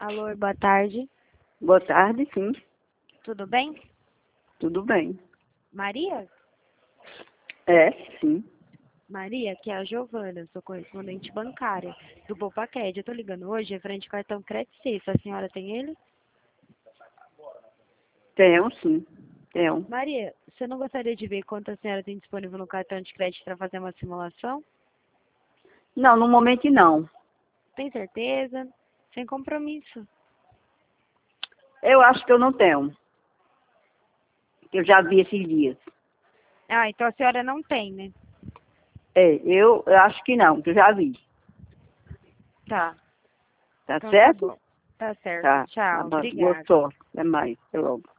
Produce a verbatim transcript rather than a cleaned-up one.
Alô, boa tarde. Boa tarde, sim. Tudo bem? Tudo bem. Maria? É, sim. Maria, aqui é a Giovana, sou correspondente bancária do Bopaqued. Eu tô ligando hoje referente ao cartão Crédito Suisse. A senhora tem ele? Tenho, sim. Tenho. Maria, você não gostaria de ver quanto a senhora tem disponível no cartão de crédito para fazer uma simulação? Não, no momento não. Tem certeza? Sem compromisso. Eu acho que eu não tenho. Eu já vi esses dias. Ah, então a senhora não tem, né? É, eu, eu acho que não, que eu já vi. Tá. Tá Então tá certo? bom. Tá certo. Tá. Tá Tchau. bom. Obrigada. Gostou. Até mais. Até logo.